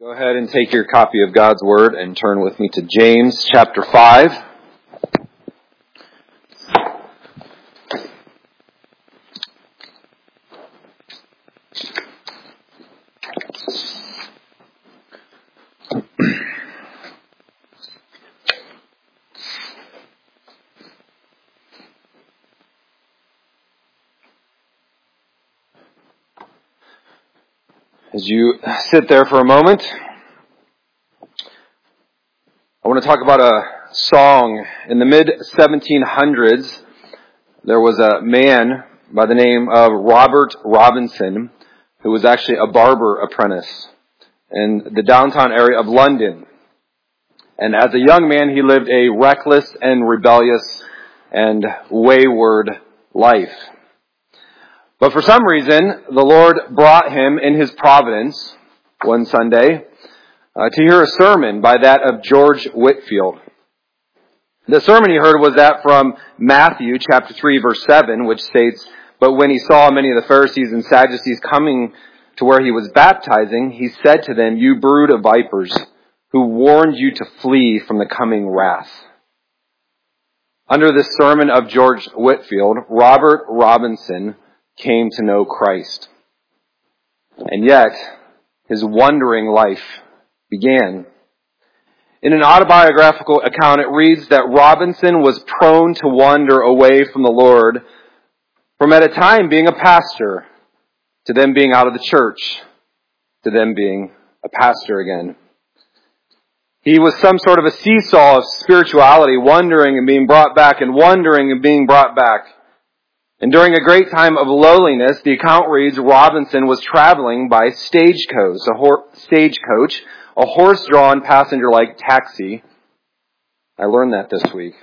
Go ahead and take your copy of God's Word and turn with me to James chapter 5. As you sit there for a moment, I want to talk about a song. In the mid-1700s, there was a man by the name of Robert Robinson who was actually a barber apprentice in the downtown area of London. And as a young man, he lived a reckless and rebellious and wayward life. But for some reason, the Lord brought him in His providence one Sunday to hear a sermon by that of George Whitefield. The sermon he heard was that from Matthew chapter 3 verse 7, which states, "But when he saw many of the Pharisees and Sadducees coming to where he was baptizing, he said to them, 'You brood of vipers, who warned you to flee from the coming wrath?'" Under this sermon of George Whitefield, Robert Robinson came to know Christ. And yet, his wandering life began. In an autobiographical account, it reads that Robinson was prone to wander away from the Lord from at a time being a pastor, to then being out of the church, to then being a pastor again. He was some sort of a seesaw of spirituality, wandering and being brought back, and wandering and being brought back. And during a great time of lowliness, the account reads, Robinson was traveling by stagecoach, a horse-drawn passenger-like taxi. I learned that this week.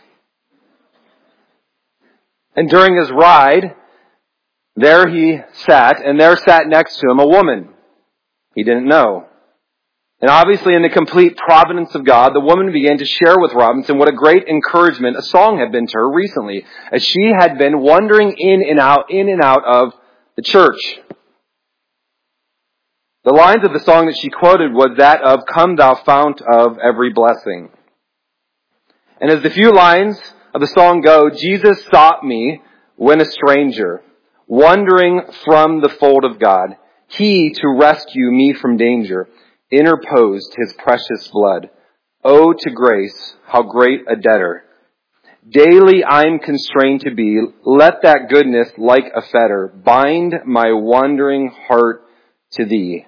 And during his ride, there he sat, and there sat next to him a woman he didn't know. And obviously, in the complete providence of God, the woman began to share with Robinson what a great encouragement a song had been to her recently, as she had been wandering in and out of the church. The lines of the song that she quoted was that of, "Come thou fount of every blessing." And as the few lines of the song go, Jesus sought me when a stranger, wandering from the fold of God. He, to rescue me from danger, interposed His precious blood. Oh, to grace, how great a debtor daily I'm constrained to be. Let that goodness, like a fetter, bind my wandering heart to Thee.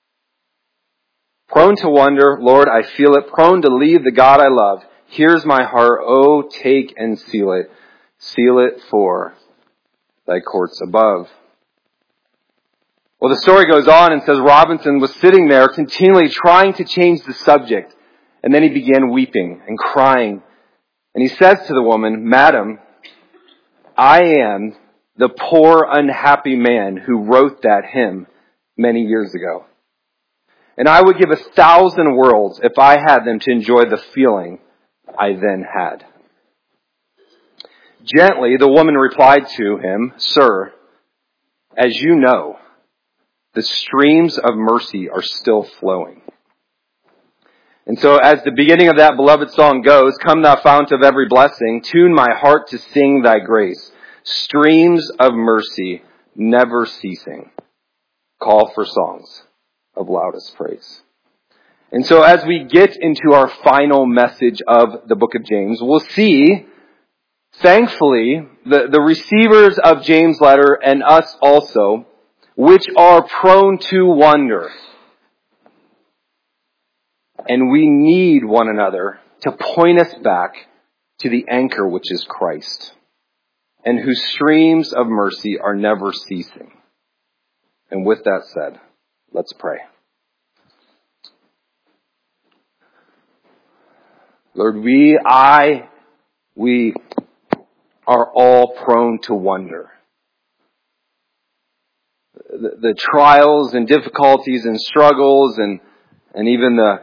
Prone to wander, Lord, I feel it. Prone to leave the God I love. Here's my heart. Oh, take and seal it. Seal it for Thy courts above. Well, the story goes on and says Robinson was sitting there continually trying to change the subject. And then he began weeping and crying. And he says to the woman, "Madam, I am the poor, unhappy man who wrote that hymn many years ago. And I would give 1,000 worlds if I had them to enjoy the feeling I then had." Gently, the woman replied to him, "Sir, as you know, the streams of mercy are still flowing." And so as the beginning of that beloved song goes, "Come thou fount of every blessing, tune my heart to sing Thy grace. Streams of mercy never ceasing, call for songs of loudest praise." And so as we get into our final message of the book of James, we'll see, thankfully, the receivers of James' letter and us also, which are prone to wander. And we need one another to point us back to the anchor which is Christ, and whose streams of mercy are never ceasing. And with that said, let's pray. Lord, we are all prone to wander. The trials and difficulties and struggles and even the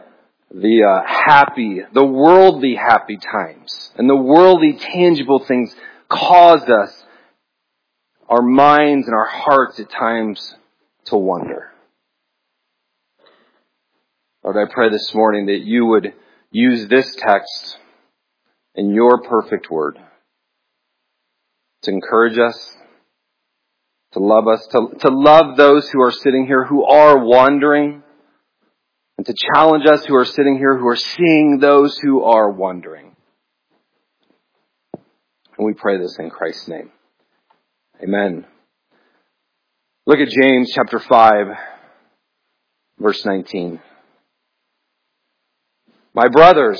worldly happy times and the worldly tangible things cause us, our minds and our hearts at times, to wonder. Lord, I pray this morning that you would use this text and your perfect word to encourage us, to love us, to love those who are sitting here who are wandering, and to challenge us who are sitting here who are seeing those who are wandering. And we pray this in Christ's name. Amen. Look at James chapter 5, verse 19. My brothers,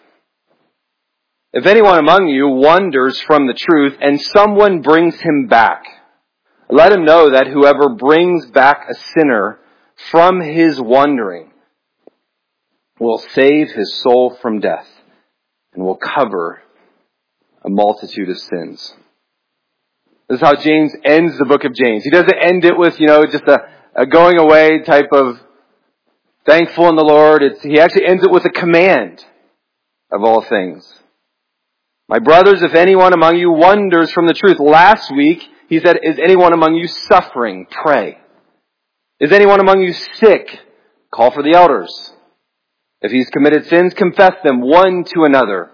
if anyone among you wanders from the truth and someone brings him back, let him know that whoever brings back a sinner from his wandering will save his soul from death and will cover a multitude of sins. This is how James ends the book of James. He doesn't end it with, just a going away type of thankful in the Lord. He actually ends it with a command of all things. My brothers, if anyone among you wanders from the truth. Last week, he said, is anyone among you suffering? Pray. Is anyone among you sick? Call for the elders. If he's committed sins, confess them one to another.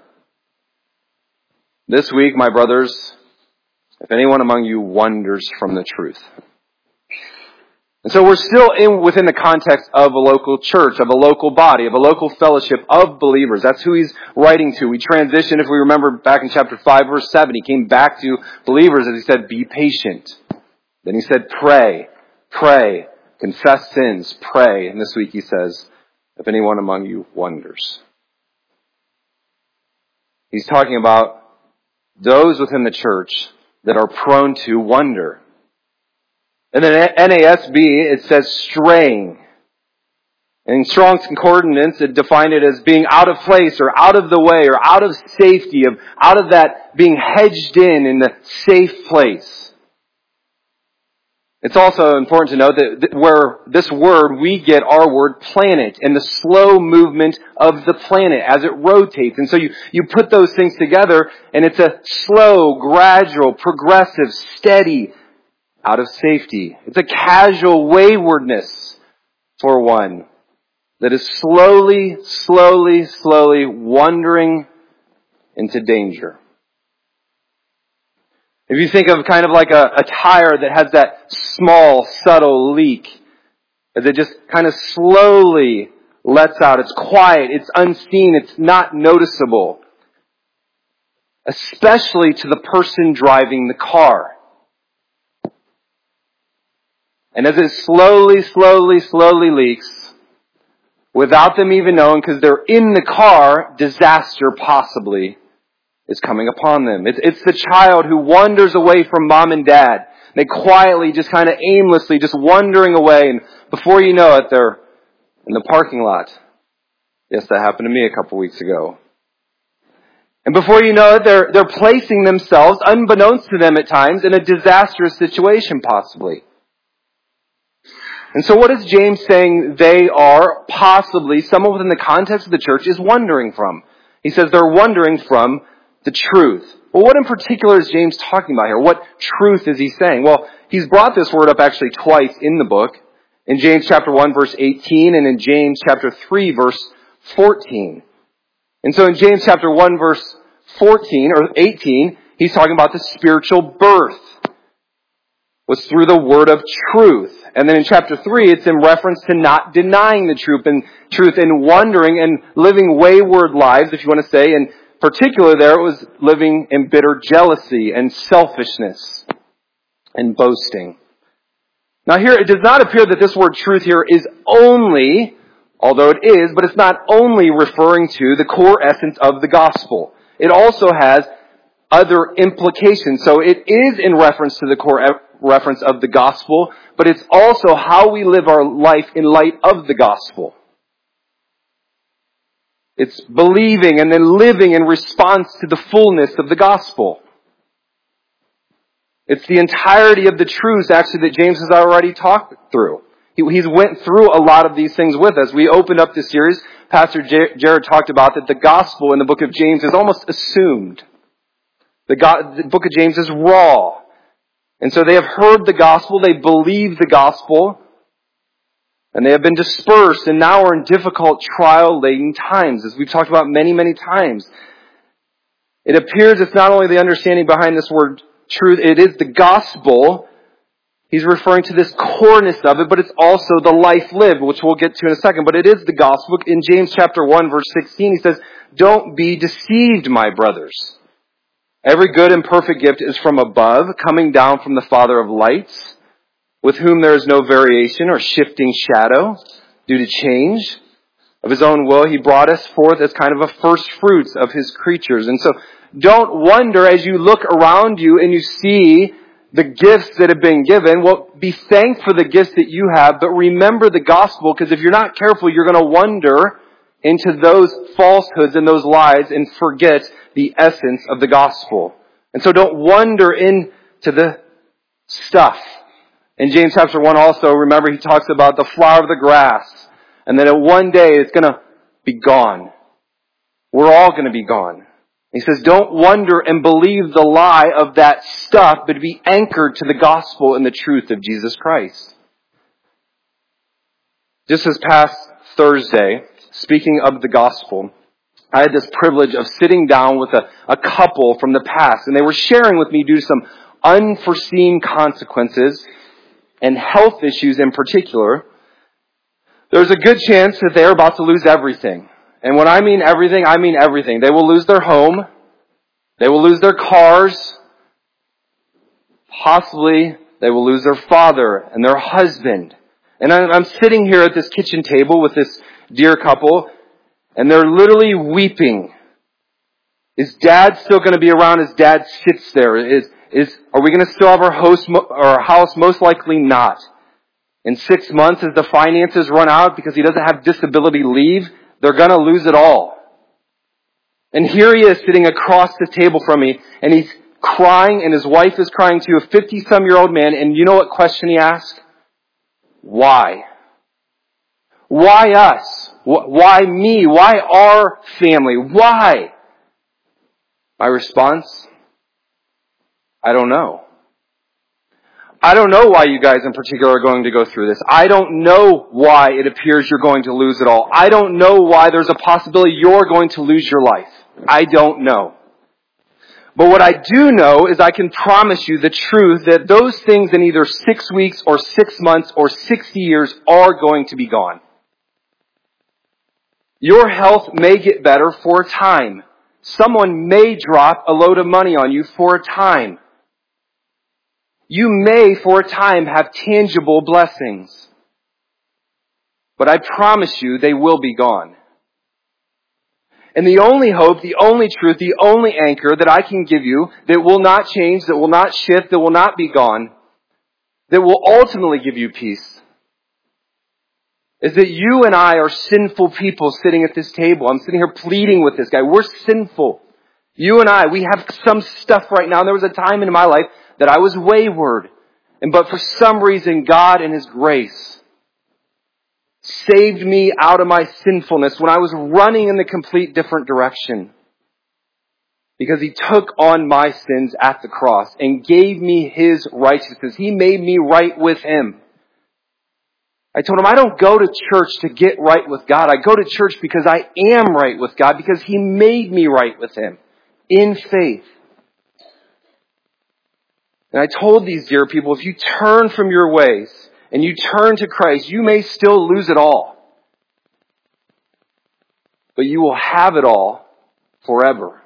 This week, my brothers, if anyone among you wanders from the truth. And so we're still within the context of a local church, of a local body, of a local fellowship of believers. That's who he's writing to. We transitioned, if we remember back in chapter 5, verse 7, he came back to believers as he said, be patient. Then he said, pray, confess sins, pray. And this week he says, if anyone among you wanders. He's talking about those within the church that are prone to wander. And then NASB, it says straying. In Strong's Concordance, it defined it as being out of place or out of the way or out of safety, out of that being hedged in the safe place. It's also important to note that where this word, we get our word planet and the slow movement of the planet as it rotates. And so you put those things together and it's a slow, gradual, progressive, steady, out of safety. It's a casual waywardness for one that is slowly wandering into danger. If you think of kind of like a tire that has that small, subtle leak, as it just kind of slowly lets out, it's quiet, it's unseen, it's not noticeable, especially to the person driving the car. And as it slowly leaks, without them even knowing, because they're in the car, disaster possibly is coming upon them. It's the child who wanders away from mom and dad. They quietly, just kind of aimlessly, just wandering away. And before you know it, they're in the parking lot. Yes, that happened to me a couple weeks ago. And before you know it, they're placing themselves, unbeknownst to them at times, in a disastrous situation possibly. And so what is James saying they are possibly, someone within the context of the church is wandering from? He says they're wandering from the truth. Well, what in particular is James talking about here? What truth is he saying? Well, he's brought this word up actually twice in the book. In James chapter 1 verse 18 and in James chapter 3 verse 14. And so in James chapter 1 verse 14 or 18, he's talking about the spiritual birth was through the word of truth. And then in chapter 3, it's in reference to not denying the truth and wandering and living wayward lives, if you want to say. In particular there, it was living in bitter jealousy and selfishness and boasting. Now here, it does not appear that this word truth here is only, although it is, but it's not only referring to the core essence of the gospel. It also has other implications. So it is in reference to the core reference of the gospel, but it's also how we live our life in light of the gospel. It's believing and then living in response to the fullness of the gospel. It's the entirety of the truths actually that James has already talked through. He's went through a lot of these things with us. We opened up this series. Pastor Jared talked about that the gospel in the book of James is almost assumed. The book of James is raw. And so they have heard the gospel, they believe the gospel, And they have been dispersed and now are in difficult trial-laden times, as we've talked about many, many times. It appears it's not only the understanding behind this word truth, it is the gospel. He's referring to this coreness of it, but it's also the life lived, which we'll get to in a second. But it is the gospel. In James chapter 1, verse 16, he says, "Don't be deceived, my brothers. Every good and perfect gift is from above, coming down from the Father of lights, with whom there is no variation or shifting shadow due to change. Of His own will, He brought us forth as kind of a first fruits of His creatures." And so don't wonder as you look around you and you see the gifts that have been given. Well, be thankful for the gifts that you have, but remember the gospel, because if you're not careful, you're going to wander into those falsehoods and those lies and forget the essence of the gospel. And so don't wander into the stuff. In James chapter 1 also, remember, he talks about the flower of the grass, and that one day it's going to be gone. We're all going to be gone. He says, don't wonder and believe the lie of that stuff, but be anchored to the gospel and the truth of Jesus Christ. Just this past Thursday, speaking of the gospel, I had this privilege of sitting down with a couple from the past, and they were sharing with me due to some unforeseen consequences and health issues in particular. There's a good chance that they're about to lose everything. And when I mean everything, I mean everything. They will lose their home. They will lose their cars. Possibly they will lose their father and their husband. And I'm sitting here at this kitchen table with this dear couple, and they're literally weeping. Is Dad still going to be around as Dad sits there? Are we going to still have our house? Most likely not. In 6 months, as the finances run out because he doesn't have disability leave, they're going to lose it all. And here he is sitting across the table from me, and he's crying, and his wife is crying too, a 50-some-year-old man, and you know what question he asked? Why? Why us? Why me? Why our family? Why? My response? I don't know. I don't know why you guys in particular are going to go through this. I don't know why it appears you're going to lose it all. I don't know why there's a possibility you're going to lose your life. I don't know. But what I do know is I can promise you the truth that those things in either 6 weeks or 6 months or 60 years are going to be gone. Your health may get better for a time. Someone may drop a load of money on you for a time. You may, for a time, have tangible blessings. But I promise you, they will be gone. And the only hope, the only truth, the only anchor that I can give you that will not change, that will not shift, that will not be gone, that will ultimately give you peace, is that you and I are sinful people sitting at this table. I'm sitting here pleading with this guy. We're sinful. You and I, we have some stuff right now. There was a time in my life that I was wayward. But for some reason, God in His grace saved me out of my sinfulness when I was running in the complete different direction. Because He took on my sins at the cross and gave me His righteousness. He made me right with Him. I told Him, I don't go to church to get right with God. I go to church because I am right with God, because He made me right with Him in faith. And I told these dear people, if you turn from your ways and you turn to Christ, you may still lose it all. But you will have it all forever.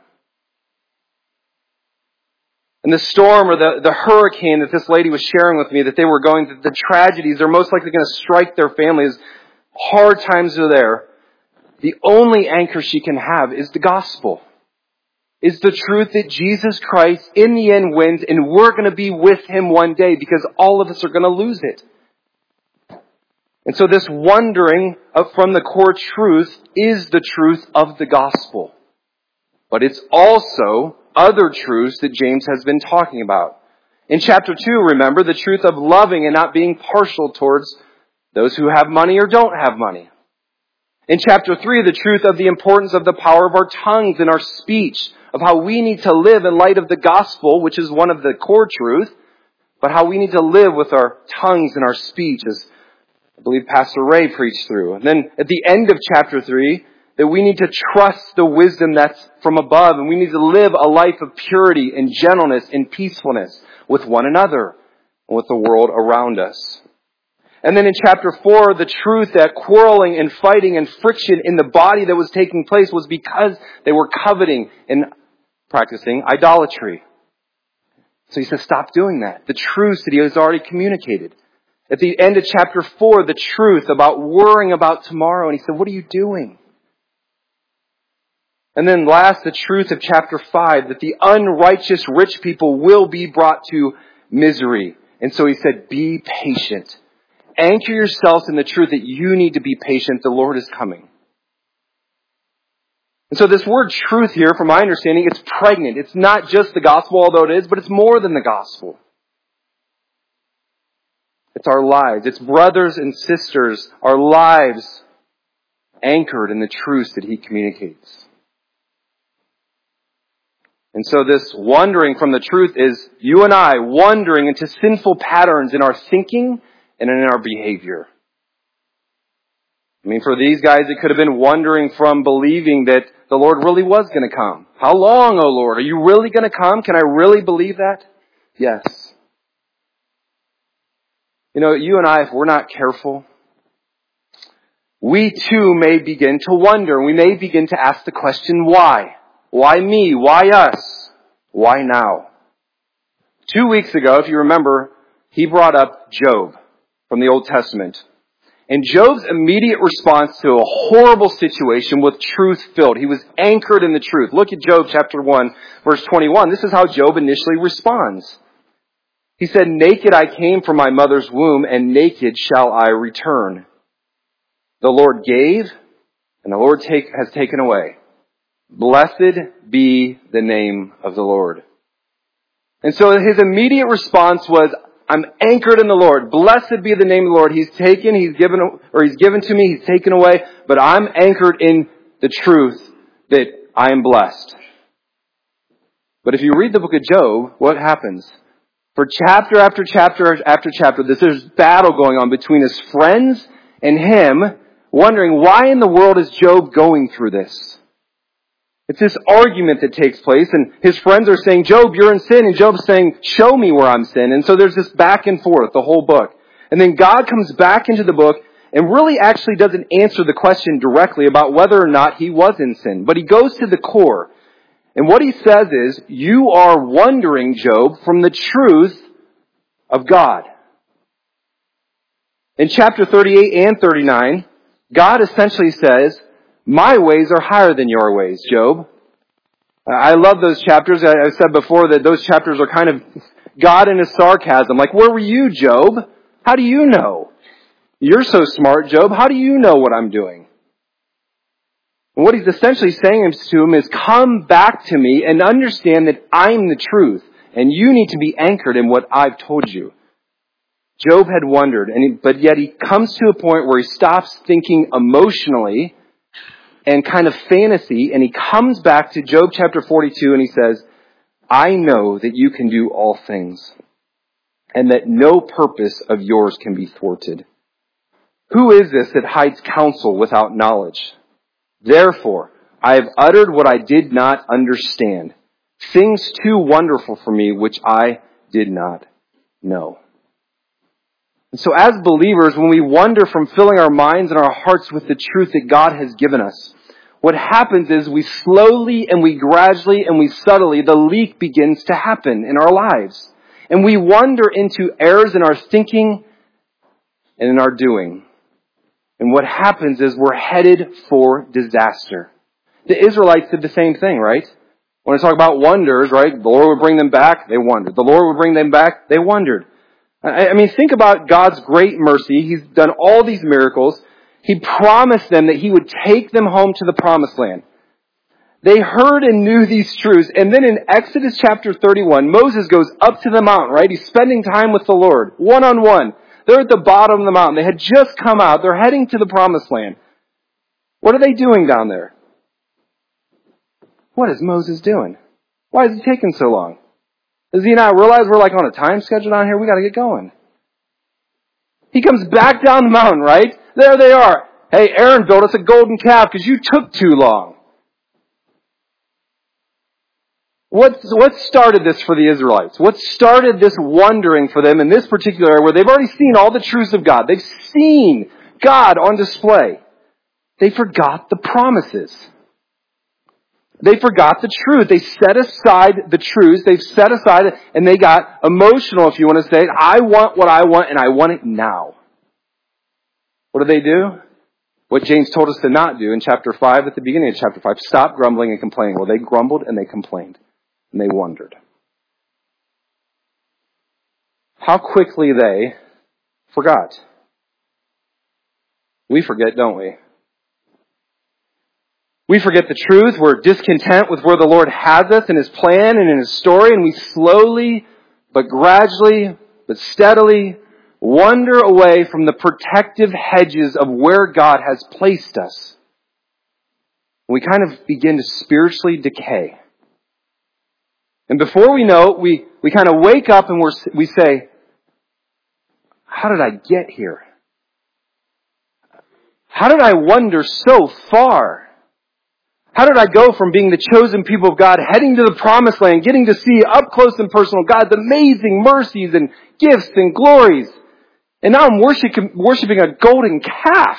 And the storm or the hurricane that this lady was sharing with me that they were going through, the tragedies are most likely going to strike their families. Hard times are there. The only anchor she can have is the gospel. Is the truth that Jesus Christ in the end wins, and we're going to be with Him one day, because all of us are going to lose it. And so this wandering from the core truth is the truth of the gospel. But it's also other truths that James has been talking about. In chapter 2, remember, the truth of loving and not being partial towards those who have money or don't have money. In chapter 3, the truth of the importance of the power of our tongues and our speech, of how we need to live in light of the gospel, which is one of the core truths, but how we need to live with our tongues and our speech as I believe Pastor Ray preached through. And then at the end of chapter 3, that we need to trust the wisdom that's from above, and we need to live a life of purity and gentleness and peacefulness with one another and with the world around us. And then in chapter 4, the truth that quarreling and fighting and friction in the body that was taking place was because they were coveting and practicing idolatry. So he says, stop doing that. The truths that he has already communicated. At the end of chapter 4, the truth about worrying about tomorrow. And he said, what are you doing? And then last, the truth of chapter 5, that the unrighteous rich people will be brought to misery. And so he said, be patient. Anchor yourselves in the truth that you need to be patient. The Lord is coming. And so this word truth here, from my understanding, it's pregnant. It's not just the gospel, although it is, but it's more than the gospel. It's our lives. It's brothers and sisters, our lives anchored in the truths that he communicates. And so this wandering from the truth is you and I wandering into sinful patterns in our thinking and in our behavior. I mean, for these guys, it could have been wandering from believing that the Lord really was going to come. How long, O Lord? Are you really going to come? Can I really believe that? Yes. You know, you and I, if we're not careful, we too may begin to wonder. We may begin to ask the question, why? Why me? Why us? Why now? 2 weeks ago, if you remember, he brought up Job from the Old Testament. And Job's immediate response to a horrible situation was truth-filled. He was anchored in the truth. Look at Job chapter 1, verse 21. This is how Job initially responds. He said, naked I came from my mother's womb, and naked shall I return. The Lord gave, and the Lord has taken away. Blessed be the name of the Lord. And so his immediate response was, I'm anchored in the Lord. Blessed be the name of the Lord. He's given to me, he's taken away, but I'm anchored in the truth that I am blessed. But if you read the book of Job, what happens? For chapter after chapter after chapter, there's battle going on between his friends and him, wondering why in the world is Job going through this? It's this argument that takes place, and his friends are saying, Job, you're in sin, and Job's saying, show me where I'm sin. And so there's this back and forth, the whole book. And then God comes back into the book and really actually doesn't answer the question directly about whether or not he was in sin. But he goes to the core. And what he says is, you are wandering, Job, from the truth of God. In chapter 38 and 39, God essentially says, my ways are higher than your ways, Job. I love those chapters. I said before that those chapters are kind of God in his sarcasm. Like, where were you, Job? How do you know? You're so smart, Job. How do you know what I'm doing? And what he's essentially saying to him is, come back to me and understand that I'm the truth. And you need to be anchored in what I've told you. Job had wondered, but yet he comes to a point where he stops thinking emotionally and kind of fantasy, and he comes back to Job chapter 42 and he says, I know that you can do all things, and that no purpose of yours can be thwarted. Who is this that hides counsel without knowledge? Therefore, I have uttered what I did not understand, things too wonderful for me which I did not know. And so as believers, when we wander from filling our minds and our hearts with the truth that God has given us, what happens is we slowly and we gradually and we subtly, the leak begins to happen in our lives. And we wander into errors in our thinking and in our doing. And what happens is we're headed for disaster. The Israelites did the same thing, right? When I talk about wonders, right? The Lord would bring them back, they wondered. The Lord would bring them back, they wondered. I mean, think about God's great mercy. He's done all these miracles. He promised them that he would take them home to the promised land. They heard and knew these truths. And then in Exodus chapter 31, Moses goes up to the mountain, right? He's spending time with the Lord, one-on-one. They're at the bottom of the mountain. They had just come out. They're heading to the promised land. What are they doing down there? What is Moses doing? Why is he taking so long? Does he not realize we're like on a time schedule down here? We got to get going. He comes back down the mountain, right? There they are. Hey, Aaron built us a golden calf because you took too long. What started this for the Israelites? What started this wondering for them in this particular area where they've already seen all the truths of God? They've seen God on display. They forgot the promises. They forgot the truth. They set aside the truths. They've set aside it, and they got emotional, if you want to say it. I want what I want, and I want it now. What do? What James told us to not do in chapter 5, at the beginning of chapter 5. Stop grumbling and complaining. Well, they grumbled and they complained. And they wondered. How quickly they forgot. We forget, don't we? We forget the truth. We're discontent with where the Lord has us in His plan and in His story. And we slowly, but gradually, but steadily wander away from the protective hedges of where God has placed us. We kind of begin to spiritually decay. And before we know it, we kind of wake up and we say, how did I get here? How did I wander so far? How did I go from being the chosen people of God, heading to the promised land, getting to see up close and personal God's amazing mercies and gifts and glories, and now I'm worshiping a golden calf?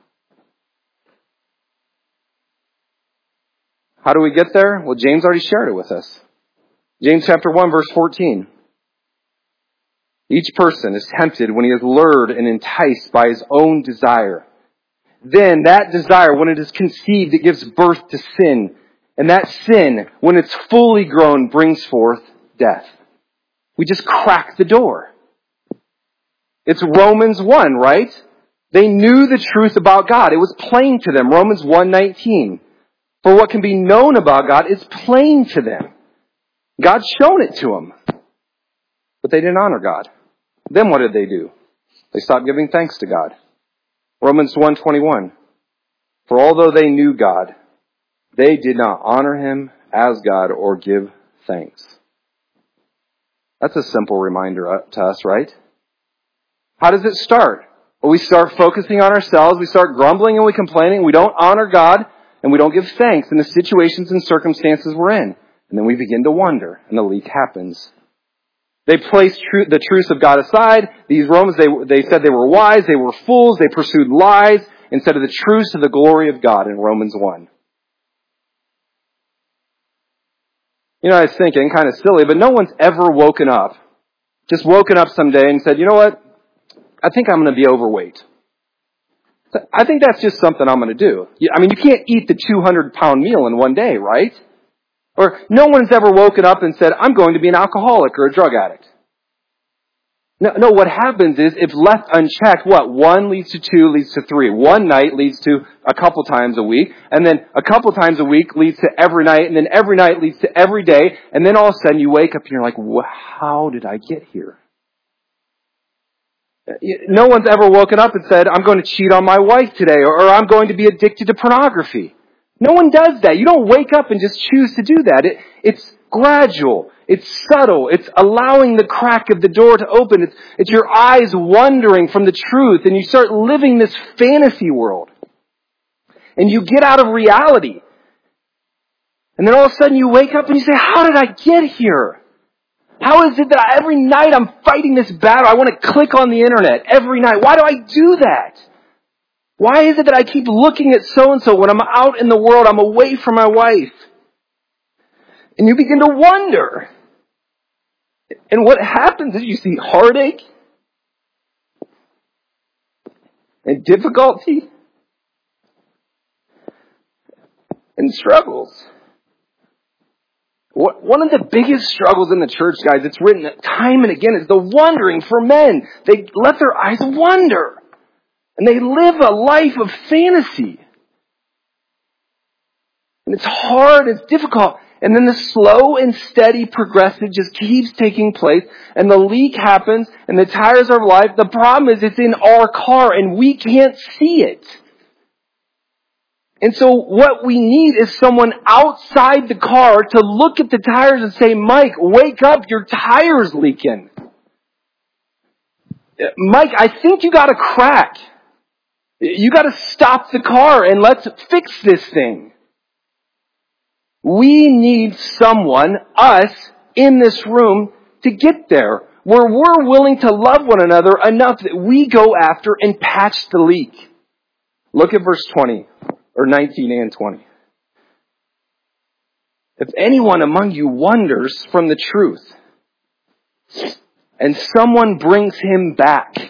How do we get there? Well, James already shared it with us. James chapter 1, verse 14. Each person is tempted when he is lured and enticed by his own desire. Then that desire, when it is conceived, it gives birth to sin. And that sin, when it's fully grown, brings forth death. We just cracked the door. It's Romans 1, right? They knew the truth about God. It was plain to them. Romans 1:19. For what can be known about God is plain to them. God's shown it to them. But they didn't honor God. Then what did they do? They stopped giving thanks to God. Romans 1:21. For although they knew God, they did not honor Him as God or give thanks. That's a simple reminder to us, right? How does it start? Well, we start focusing on ourselves. We start grumbling and we complaining. We don't honor God and we don't give thanks in the situations and circumstances we're in. And then we begin to wonder, and the leak happens. They placed the truths of God aside. These Romans, they said they were wise, they were fools, they pursued lies instead of the truths to the glory of God in Romans 1. You know, I was thinking, kind of silly, but no one's ever woken up someday and said, you know what? I think I'm going to be overweight. I think that's just something I'm going to do. I mean, you can't eat the 200-pound meal in one day, right? Or no one's ever woken up and said, I'm going to be an alcoholic or a drug addict. No, what happens is, if left unchecked, what? 1 leads to 2, leads to 3. One night leads to a couple times a week, and then a couple times a week leads to every night, and then every night leads to every day, and then all of a sudden you wake up and you're like, how did I get here? No one's ever woken up and said, I'm going to cheat on my wife today, or I'm going to be addicted to pornography. No one does that. You don't wake up and just choose to do that. It's gradual. It's subtle. It's allowing the crack of the door to open. It's your eyes wandering from the truth, and you start living this fantasy world. And you get out of reality. And then all of a sudden you wake up and you say, how did I get here? How is it that every night I'm fighting this battle? I want to click on the internet every night. Why do I do that? Why is it that I keep looking at so-and-so when I'm out in the world, I'm away from my wife? And you begin to wonder. And what happens is you see heartache and difficulty and struggles. One of the biggest struggles in the church, guys, it's written time and again, is the wondering for men. They let their eyes wander. And they live a life of fantasy. And it's hard, it's difficult. And then the slow and steady progressive just keeps taking place. And the leak happens, and the tires are life. The problem is it's in our car, and we can't see it. And so what we need is someone outside the car to look at the tires and say, Mike, wake up, your tire's leaking. Mike, I think you got a crack. You got to stop the car and let's fix this thing. We need someone, us, in this room to get there, where we're willing to love one another enough that we go after and patch the leak. Look at verse 20, or 19 and 20. If anyone among you wanders from the truth, and someone brings him back,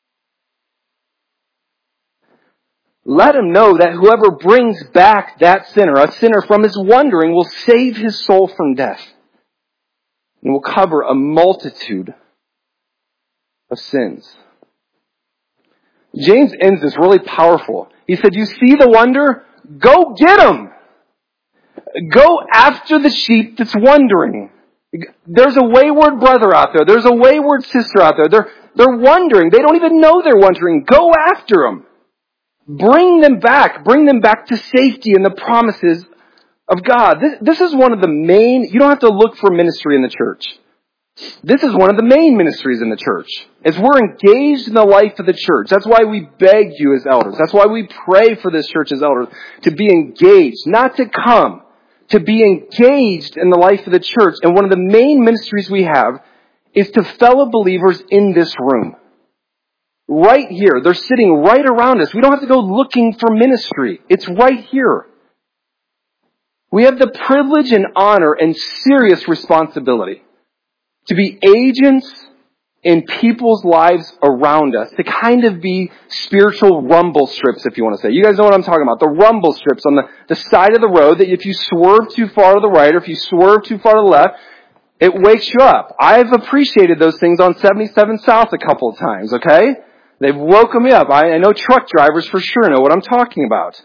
let him know that whoever brings back that sinner, a sinner from his wandering, will save his soul from death and will cover a multitude of sins. James ends this really powerful. He said, you see the wonder? Go get him. Go after the sheep that's wandering. There's a wayward brother out there. There's a wayward sister out there. They're wandering. They don't even know they're wandering. Go after them. Bring them back. Bring them back to safety and the promises of God. This is one of the main, you don't have to look for ministry in the church. This is one of the main ministries in the church. As we're engaged in the life of the church. That's why we beg you as elders. That's why we pray for this church as elders. To be engaged. Not to come. To be engaged in the life of the church. And one of the main ministries we have is to fellow believers in this room. Right here. They're sitting right around us. We don't have to go looking for ministry. It's right here. We have the privilege and honor and serious responsibility to be agents in people's lives around us, to kind of be spiritual rumble strips, if you want to say. You guys know what I'm talking about. The rumble strips on the side of the road that if you swerve too far to the right or if you swerve too far to the left, it wakes you up. I've appreciated those things on 77 South a couple of times, okay? They've woken me up. I know truck drivers for sure know what I'm talking about.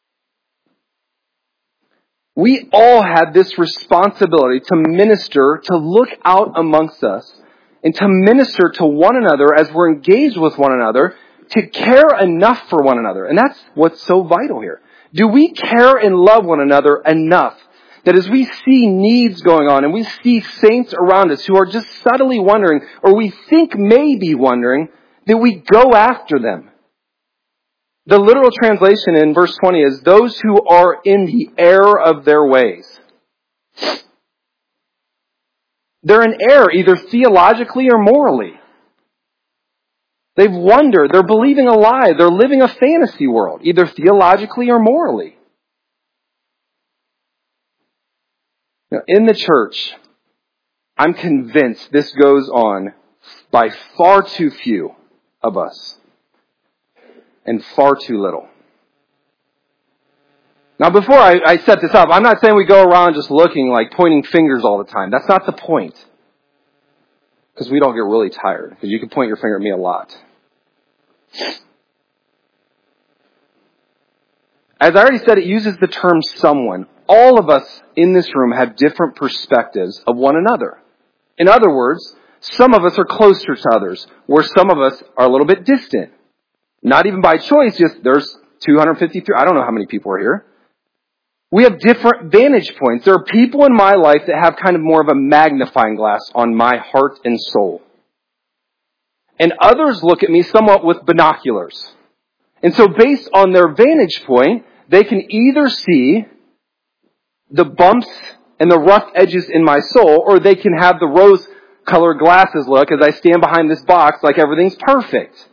We all have this responsibility to minister, to look out amongst us, and to minister to one another as we're engaged with one another, to care enough for one another. And that's what's so vital here. Do we care and love one another enough that as we see needs going on and we see saints around us who are just subtly wondering, or we think may be wondering, that we go after them? The literal translation in verse 20 is, those who are in the error of their ways. They're in error, either theologically or morally. They've wandered. They're believing a lie. They're living a fantasy world, either theologically or morally. Now, in the church, I'm convinced this goes on by far too few of us. And far too little. Now, before I set this up, I'm not saying we go around just looking like pointing fingers all the time. That's not the point. Because we'd all get really tired. Because you can point your finger at me a lot. As I already said, it uses the term someone. All of us in this room have different perspectives of one another. In other words, some of us are closer to others, where some of us are a little bit distant. Not even by choice, just there's 253, I don't know how many people are here. We have different vantage points. There are people in my life that have kind of more of a magnifying glass on my heart and soul. And others look at me somewhat with binoculars. And so based on their vantage point, they can either see the bumps and the rough edges in my soul, or they can have the rose-colored glasses look as I stand behind this box like everything's perfect.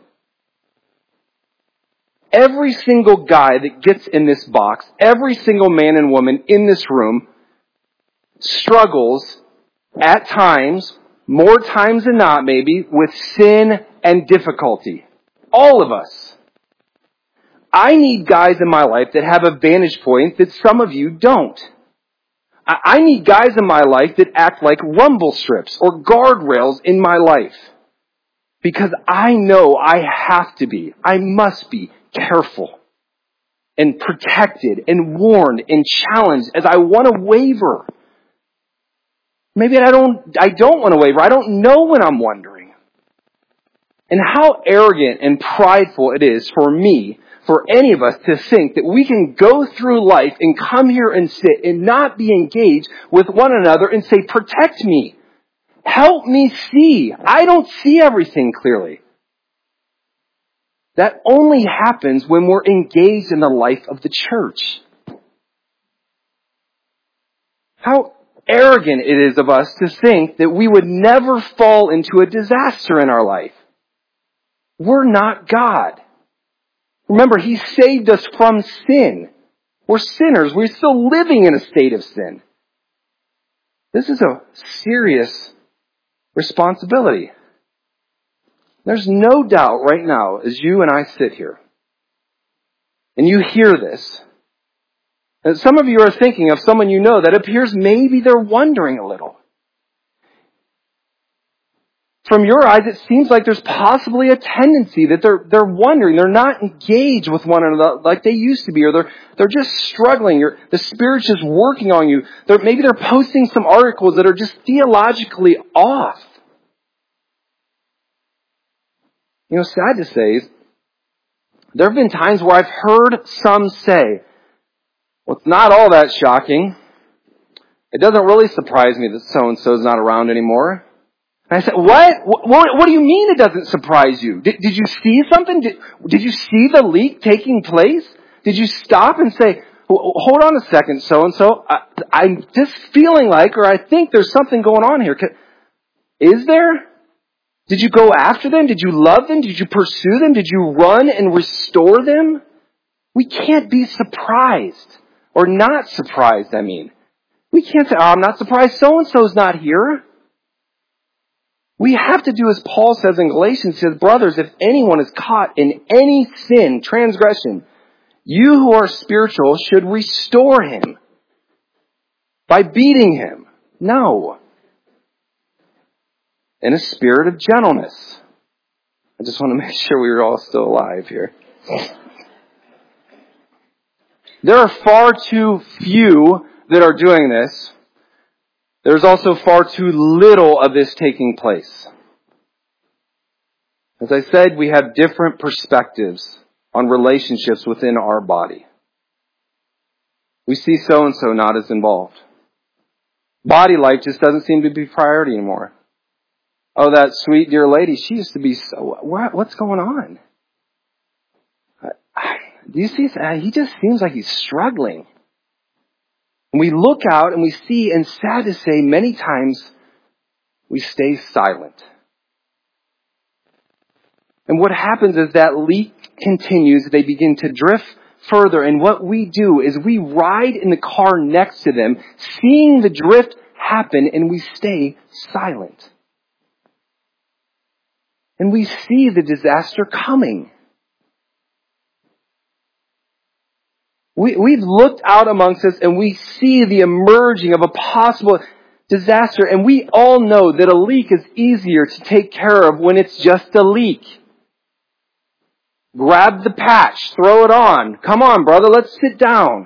Every single guy that gets in this box, every single man and woman in this room struggles at times, more times than not maybe, with sin and difficulty. All of us. I need guys in my life that have a vantage point that some of you don't. I need guys in my life that act like rumble strips or guardrails in my life. Because I know I have to be, I must be careful and protected and warned and challenged as I want to waver. Maybe I don't want to waver. I don't know when I'm wondering. And how arrogant and prideful it is for me, for any of us, to think that we can go through life and come here and sit and not be engaged with one another and say, protect me. Help me see. I don't see everything clearly. That only happens when we're engaged in the life of the church. How arrogant it is of us to think that we would never fall into a disaster in our life. We're not God. Remember, He saved us from sin. We're sinners. We're still living in a state of sin. This is a serious responsibility. There's no doubt right now, as you and I sit here, and you hear this, and some of you are thinking of someone you know that appears maybe they're wondering a little. From your eyes, it seems like there's possibly a tendency that they're wondering, they're not engaged with one another like they used to be, or they're just struggling. The Spirit's just working on you. Maybe they're posting some articles that are just theologically off. You know, sad to say, there have been times where I've heard some say, well, it's not all that shocking. It doesn't really surprise me that so-and-so's not around anymore. And I said, what? What do you mean it doesn't surprise you? Did you see something? Did you see the leak taking place? Did you stop and say, hold on a second, so-and-so, I'm just feeling like, or I think there's something going on here. Is there? Did you go after them? Did you love them? Did you pursue them? Did you run and restore them? We can't be surprised. Or not surprised, I mean. We can't say, I'm not surprised so-and-so's not here. We have to do as Paul says in Galatians, he says, brothers, if anyone is caught in any sin, transgression, you who are spiritual should restore him by beating him. No. In a spirit of gentleness. I just want to make sure we are all still alive here. There are far too few that are doing this. There's also far too little of this taking place. As I said, we have different perspectives on relationships within our body. We see so-and-so not as involved. Body life just doesn't seem to be a priority anymore. Oh, that sweet dear lady, she used to be so... What's going on? Do you see? He just seems like he's struggling. And we look out and we see, and sad to say, many times we stay silent. And what happens is that leak continues. They begin to drift further. And what we do is we ride in the car next to them, seeing the drift happen, and we stay silent. And we see the disaster coming. We've looked out amongst us and we see the emerging of a possible disaster. And we all know that a leak is easier to take care of when it's just a leak. Grab the patch, throw it on. Come on, brother, let's sit down.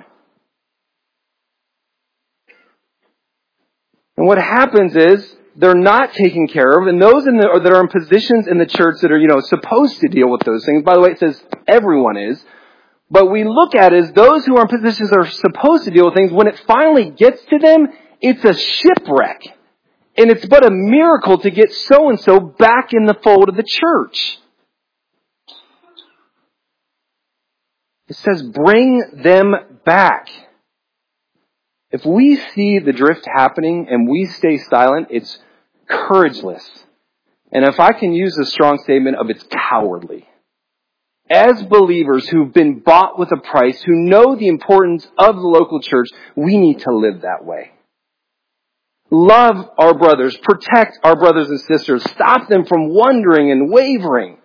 And what happens is they're not taken care of, and those that are in positions in the church that are, supposed to deal with those things. By the way, it says everyone is. But we look at it as those who are in positions that are supposed to deal with things, when it finally gets to them, it's a shipwreck. And it's but a miracle to get so-and-so back in the fold of the church. It says, bring them back. If we see the drift happening and we stay silent, it's courageless. And if I can use a strong statement of it's cowardly. As believers who've been bought with a price, who know the importance of the local church, we need to live that way. Love our brothers. Protect our brothers and sisters. Stop them from wandering and wavering.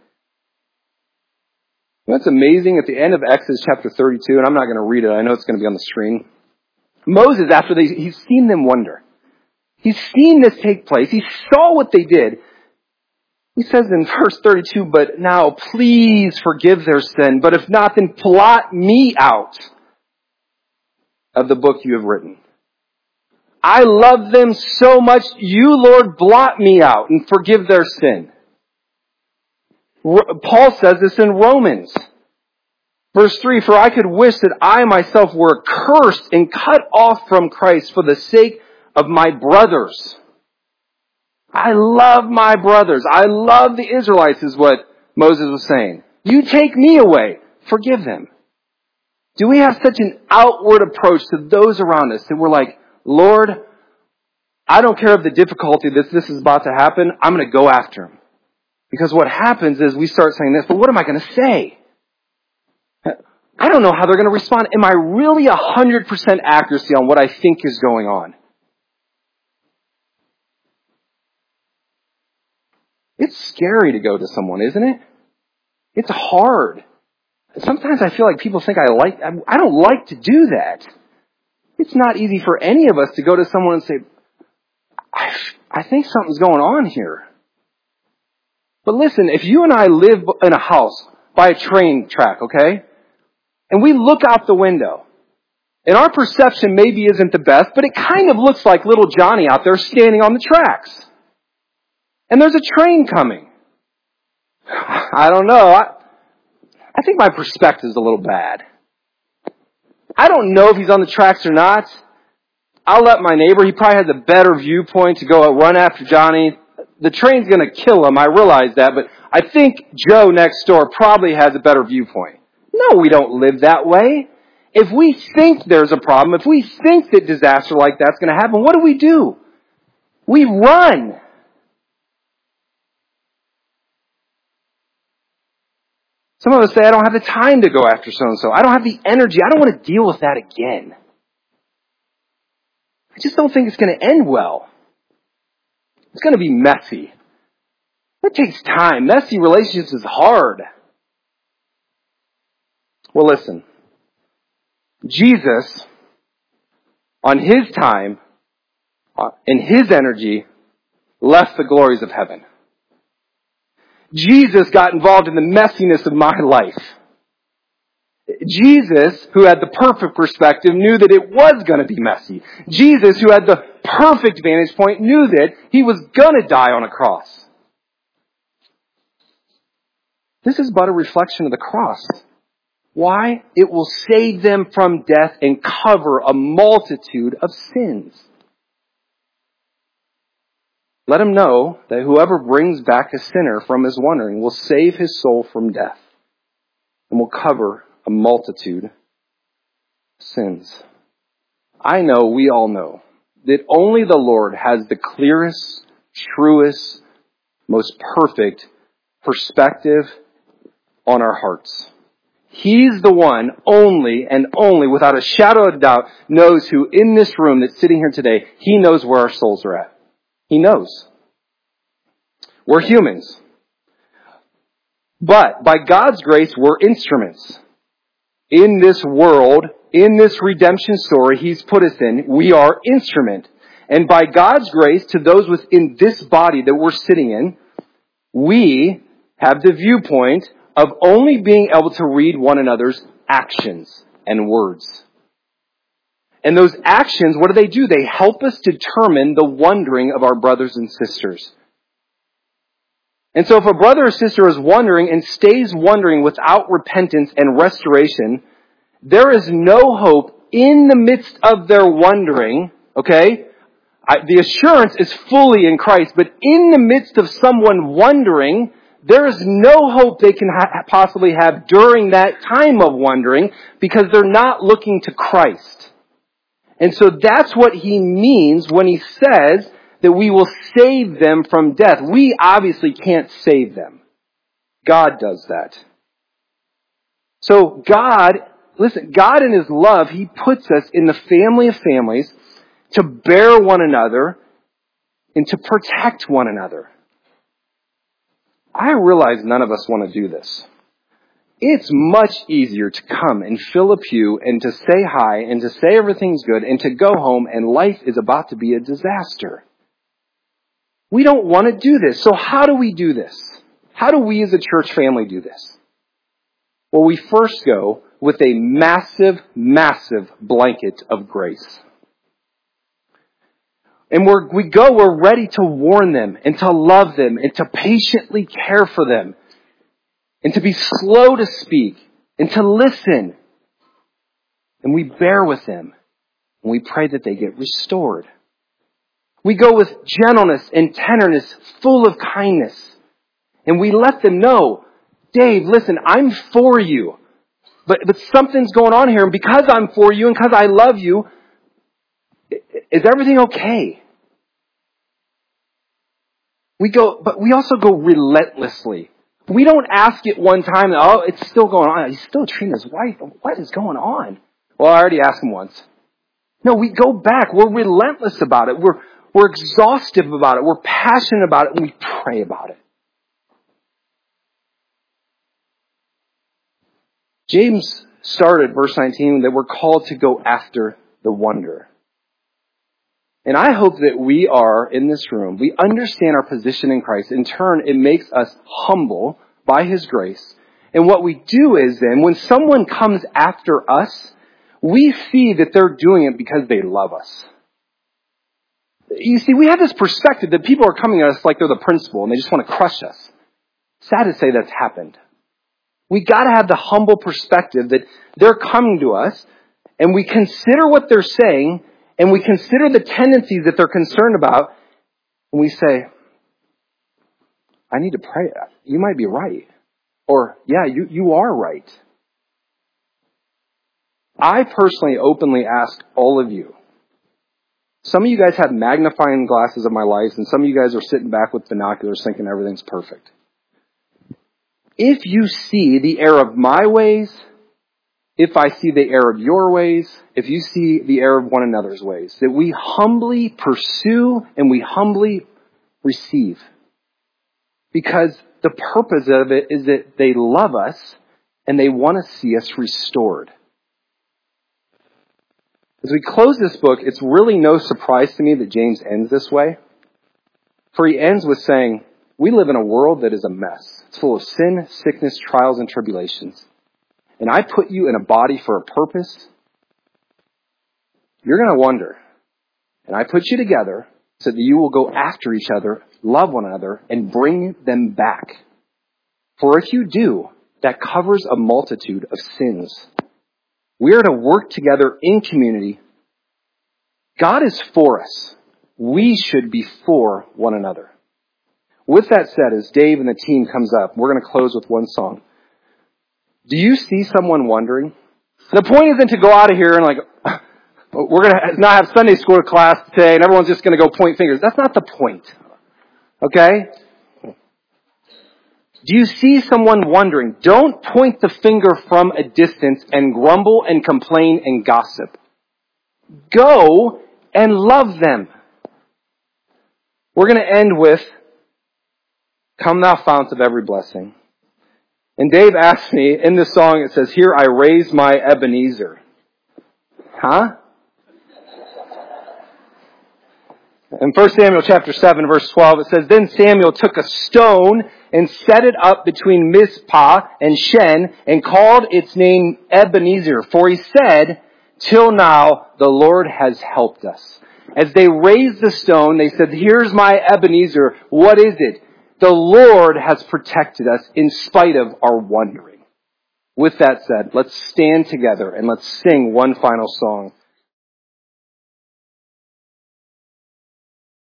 That's amazing. At the end of Exodus chapter 32, and I'm not going to read it. I know it's going to be on the screen. Moses, after he's seen them wander. He's seen this take place. He saw what they did. He says in verse 32, but now please forgive their sin. But if not, then blot me out of the book you have written. I love them so much. You, Lord, blot me out and forgive their sin. Paul says this in Romans. Verse 3, for I could wish that I myself were cursed and cut off from Christ for the sake of my brothers. I love my brothers. I love the Israelites is what Moses was saying. You take me away. Forgive them. Do we have such an outward approach to those around us that we're like, Lord, I don't care of the difficulty that this is about to happen. I'm going to go after him. Because what happens is we start saying this, but what am I going to say? I don't know how they're going to respond. Am I really 100% accuracy on what I think is going on? It's scary to go to someone, isn't it? It's hard. Sometimes I feel like people think I don't like to do that. It's not easy for any of us to go to someone and say, I think something's going on here. But listen, if you and I live in a house by a train track, okay? And we look out the window, and our perception maybe isn't the best, but it kind of looks like little Johnny out there standing on the tracks. And there's a train coming. I don't know. I think my perspective is a little bad. I don't know if he's on the tracks or not. I'll let my neighbor, he probably has a better viewpoint to go run after Johnny. The train's going to kill him, I realize that, but I think Joe next door probably has a better viewpoint. No, we don't live that way. If we think there's a problem, if we think that disaster like that's going to happen, what do? We run. Some of us say, I don't have the time to go after so-and-so. I don't have the energy. I don't want to deal with that again. I just don't think it's going to end well. It's going to be messy. It takes time. Messy relationships is hard. Well, listen. Jesus, on his time, in his energy, left the glories of heaven. Jesus got involved in the messiness of my life. Jesus, who had the perfect perspective, knew that it was going to be messy. Jesus, who had the perfect vantage point, knew that he was going to die on a cross. This is but a reflection of the cross. Why? It will save them from death and cover a multitude of sins. Let him know that whoever brings back a sinner from his wandering will save his soul from death and will cover a multitude of sins. I know, we all know, that only the Lord has the clearest, truest, most perfect perspective on our hearts. He's the one only and only, without a shadow of a doubt, knows who in this room that's sitting here today, he knows where our souls are at. He knows. We're humans. But by God's grace, we're instruments. In this world, in this redemption story he's put us in, we are instrument. And by God's grace, to those within this body that we're sitting in, we have the viewpoint of only being able to read one another's actions and words. And those actions, what do? They help us determine the wandering of our brothers and sisters. And so if a brother or sister is wandering and stays wandering without repentance and restoration, there is no hope in the midst of their wandering, okay? The assurance is fully in Christ, but in the midst of someone wandering, there is no hope they can possibly have during that time of wandering because they're not looking to Christ. And so that's what he means when he says that we will save them from death. We obviously can't save them. God does that. So God in his love, he puts us in the family of families to bear one another and to protect one another. I realize none of us want to do this. It's much easier to come and fill a pew and to say hi and to say everything's good and to go home and life is about to be a disaster. We don't want to do this. So how do we do this? How do we as a church family do this? Well, we first go with a massive, massive blanket of grace. And we're ready to warn them and to love them and to patiently care for them. And to be slow to speak, and to listen. And we bear with them, and we pray that they get restored. We go with gentleness and tenderness, full of kindness. And we let them know Dave, listen, I'm for you. But something's going on here, and because I'm for you and because I love you, is everything okay? But we also go relentlessly. We don't ask it one time, oh, it's still going on. He's still treating his wife. What is going on? Well, I already asked him once. No, we go back. We're relentless about it. We're exhaustive about it. We're passionate about it, and we pray about it. James started, verse 19, that we're called to go after the wonder. And I hope that we are, in this room, we understand our position in Christ. In turn, it makes us humble by His grace. And what we do is then, when someone comes after us, we see that they're doing it because they love us. You see, we have this perspective that people are coming at us like they're the principal and they just want to crush us. Sad to say that's happened. We got to have the humble perspective that they're coming to us and we consider what they're saying and we consider the tendencies that they're concerned about, and we say, I need to pray. You might be right. Or, yeah, you are right. I personally openly ask all of you. Some of you guys have magnifying glasses of my life, and some of you guys are sitting back with binoculars thinking everything's perfect. If you see the error of my ways, if I see the error of your ways, if you see the error of one another's ways, that we humbly pursue and we humbly receive. Because the purpose of it is that they love us and they want to see us restored. As we close this book, it's really no surprise to me that James ends this way. For he ends with saying, we live in a world that is a mess. It's full of sin, sickness, trials, and tribulations. And I put you in a body for a purpose. You're going to wonder. And I put you together so that you will go after each other, love one another, and bring them back. For if you do, that covers a multitude of sins. We are to work together in community. God is for us. We should be for one another. With that said, as Dave and the team comes up, we're going to close with one song. Do you see someone wondering? The point isn't to go out of here and we're going to not have Sunday school class today and everyone's just going to go point fingers. That's not the point. Okay? Do you see someone wondering? Don't point the finger from a distance and grumble and complain and gossip. Go and love them. We're going to end with, Come thou fount of every blessing. And Dave asked me, in this song it says, here I raise my Ebenezer. Huh? In 1 Samuel chapter 7, verse 12, it says, Then Samuel took a stone and set it up between Mizpah and Shen and called its name Ebenezer. For he said, Till now the Lord has helped us. As they raised the stone, they said, Here's my Ebenezer. What is it? The Lord has protected us in spite of our wandering. With that said, let's stand together and let's sing one final song.